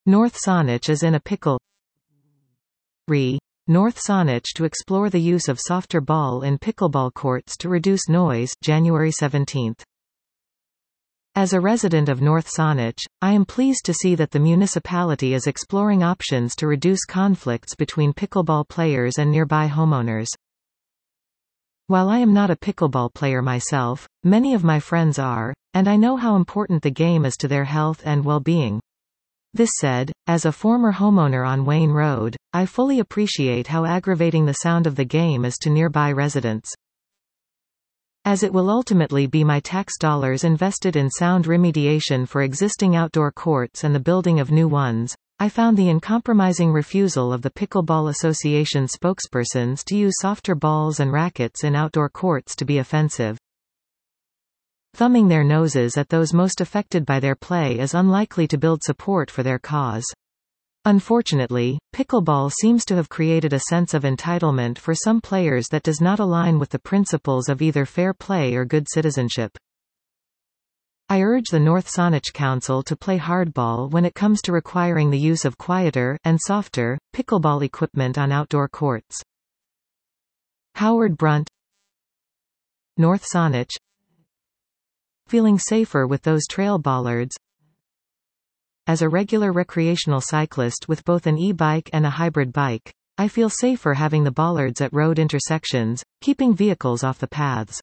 North Saanich is in a pickle. North Saanich to explore the use of softer ball in pickleball courts to reduce noise, January 17. As a resident of North Saanich, I am pleased to see that the municipality is exploring options to reduce conflicts between pickleball players and nearby homeowners. While I am not a pickleball player myself, many of my friends are, and I know how important the game is to their health and well-being. This said, as a former homeowner on Wayne Road, I fully appreciate how aggravating the sound of the game is to nearby residents. As it will ultimately be my tax dollars invested in sound remediation for existing outdoor courts and the building of new ones, I found the uncompromising refusal of the Pickleball Association spokespersons to use softer balls and rackets in outdoor courts to be offensive. Thumbing their noses at those most affected by their play is unlikely to build support for their cause. Unfortunately, pickleball seems to have created a sense of entitlement for some players that does not align with the principles of either fair play or good citizenship. I urge the North Saanich Council to play hardball when it comes to requiring the use of quieter and softer pickleball equipment on outdoor courts. Howard Brunt, North Saanich. Feeling safer with those trail bollards. As a regular recreational cyclist with both an e-bike and a hybrid bike, I feel safer having the bollards at road intersections, keeping vehicles off the paths.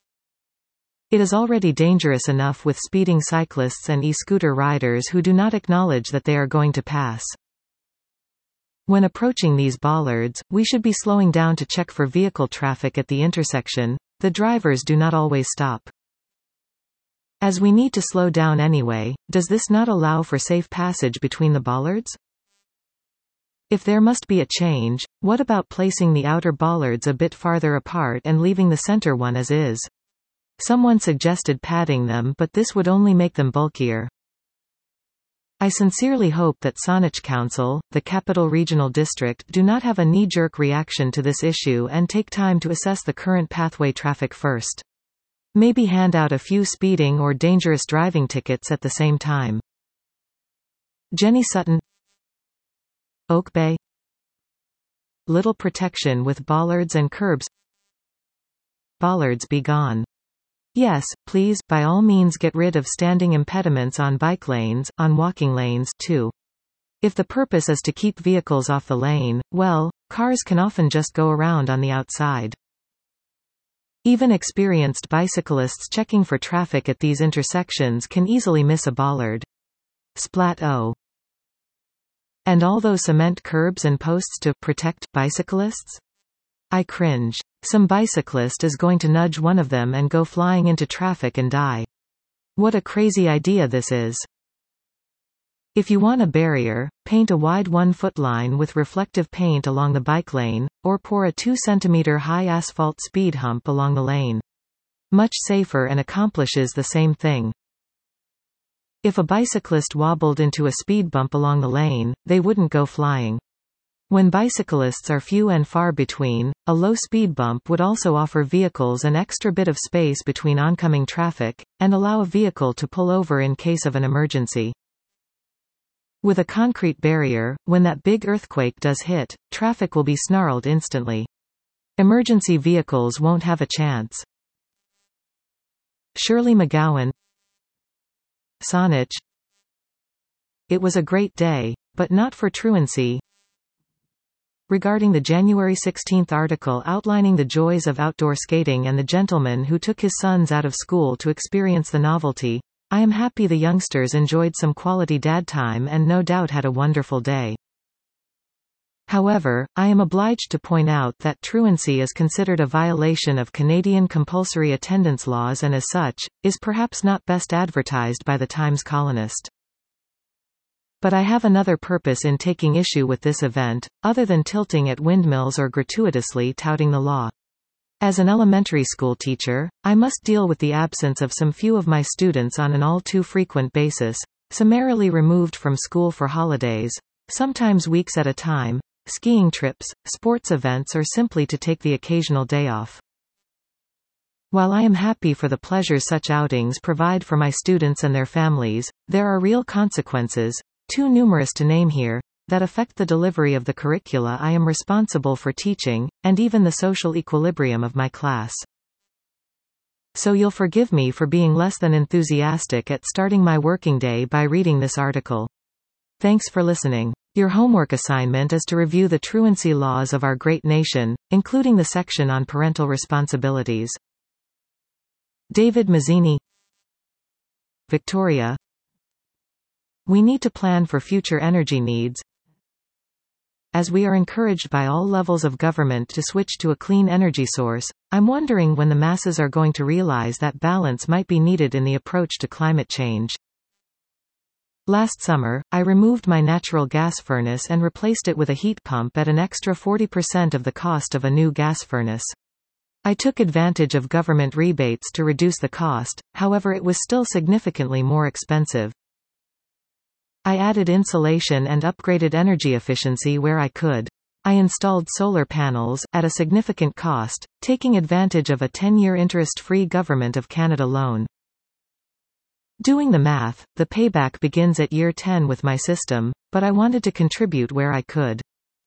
It is already dangerous enough with speeding cyclists and e-scooter riders who do not acknowledge that they are going to pass. When approaching these bollards, we should be slowing down to check for vehicle traffic at the intersection. The drivers do not always stop. As we need to slow down anyway, does this not allow for safe passage between the bollards? If there must be a change, what about placing the outer bollards a bit farther apart and leaving the center one as is? Someone suggested padding them, but this would only make them bulkier. I sincerely hope that Saanich Council, the Capital Regional District, do not have a knee-jerk reaction to this issue and take time to assess the current pathway traffic first. Maybe hand out a few speeding or dangerous driving tickets at the same time. Jenny Sutton, Oak Bay. Little protection with bollards and curbs. Bollards be gone. Yes, please, by all means get rid of standing impediments on bike lanes, on walking lanes too. If the purpose is to keep vehicles off the lane, well, cars can often just go around on the outside. Even experienced bicyclists checking for traffic at these intersections can easily miss a bollard. Splat O. And all those cement curbs and posts to protect bicyclists? I cringe. Some bicyclist is going to nudge one of them and go flying into traffic and die. What a crazy idea this is. If you want a barrier, paint a wide 1-foot line with reflective paint along the bike lane, or pour a 2-centimeter high asphalt speed hump along the lane. Much safer and accomplishes the same thing. If a bicyclist wobbled into a speed bump along the lane, they wouldn't go flying. When bicyclists are few and far between, a low speed bump would also offer vehicles an extra bit of space between oncoming traffic, and allow a vehicle to pull over in case of an emergency. With a concrete barrier, when that big earthquake does hit, traffic will be snarled instantly. Emergency vehicles won't have a chance. Shirley McGowan, Saanich. It was a great day, but not for truancy. Regarding the January 16 article outlining the joys of outdoor skating and the gentleman who took his sons out of school to experience the novelty, I am happy the youngsters enjoyed some quality dad time and no doubt had a wonderful day. However, I am obliged to point out that truancy is considered a violation of Canadian compulsory attendance laws and as such, is perhaps not best advertised by the Times columnist. But I have another purpose in taking issue with this event, other than tilting at windmills or gratuitously touting the law. As an elementary school teacher, I must deal with the absence of some few of my students on an all too frequent basis, summarily removed from school for holidays, sometimes weeks at a time, skiing trips, sports events or simply to take the occasional day off. While I am happy for the pleasures such outings provide for my students and their families, there are real consequences, too numerous to name here, that affect the delivery of the curricula I am responsible for teaching, and even the social equilibrium of my class. So you'll forgive me for being less than enthusiastic at starting my working day by reading this article. Thanks for listening. Your homework assignment is to review the truancy laws of our great nation, including the section on parental responsibilities. David Mazzini, Victoria. We need to plan for future energy needs. As we are encouraged by all levels of government to switch to a clean energy source, I'm wondering when the masses are going to realize that balance might be needed in the approach to climate change. Last summer, I removed my natural gas furnace and replaced it with a heat pump at an extra 40% of the cost of a new gas furnace. I took advantage of government rebates to reduce the cost, however it was still significantly more expensive. I added insulation and upgraded energy efficiency where I could. I installed solar panels, at a significant cost, taking advantage of a 10-year interest-free Government of Canada loan. Doing the math, the payback begins at year 10 with my system, but I wanted to contribute where I could.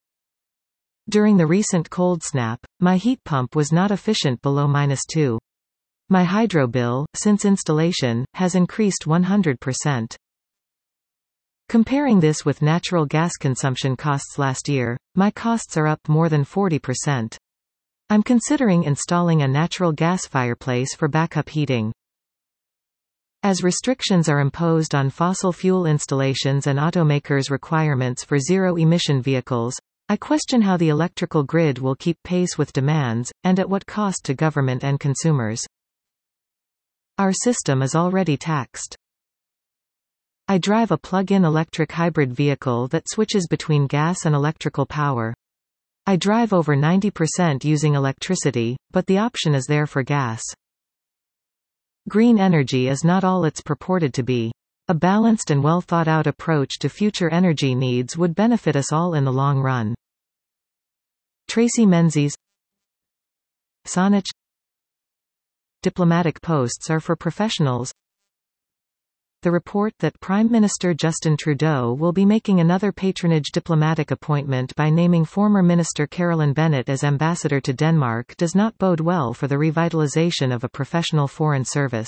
During the recent cold snap, my heat pump was not efficient below -2. My hydro bill, since installation, has increased 100%. Comparing this with natural gas consumption costs last year, my costs are up more than 40%. I'm considering installing a natural gas fireplace for backup heating. As restrictions are imposed on fossil fuel installations and automakers' requirements for zero-emission vehicles, I question how the electrical grid will keep pace with demands, and at what cost to government and consumers. Our system is already taxed. I drive a plug-in electric hybrid vehicle that switches between gas and electrical power. I drive over 90% using electricity, but the option is there for gas. Green energy is not all it's purported to be. A balanced and well-thought-out approach to future energy needs would benefit us all in the long run. Tracy Menzies, Saanich. Diplomatic posts are for professionals. The report that Prime Minister Justin Trudeau will be making another patronage diplomatic appointment by naming former Minister Carolyn Bennett as ambassador to Denmark does not bode well for the revitalization of a professional foreign service.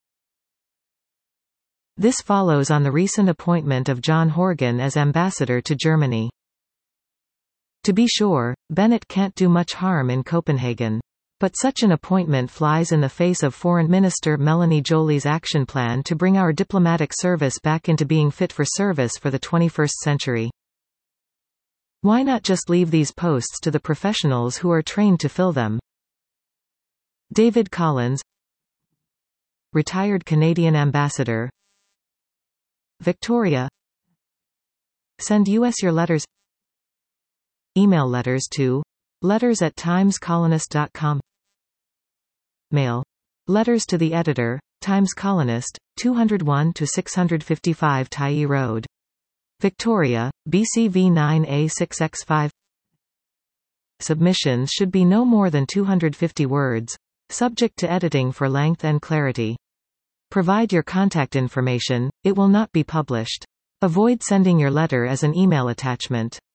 This follows on the recent appointment of John Horgan as ambassador to Germany. To be sure, Bennett can't do much harm in Copenhagen. But such an appointment flies in the face of Foreign Minister Melanie Joly's action plan to bring our diplomatic service back into being fit for service for the 21st century. Why not just leave these posts to the professionals who are trained to fill them? David Collins, retired Canadian ambassador. Victoria. Send us your letters. Email letters to letters@timescolonist.com. Mail. Letters to the editor, Times Colonist, 201-655 Tyee Road. Victoria, BCV 9A6X5. Submissions should be no more than 250 words, subject to editing for length and clarity. Provide your contact information, it will not be published. Avoid sending your letter as an email attachment.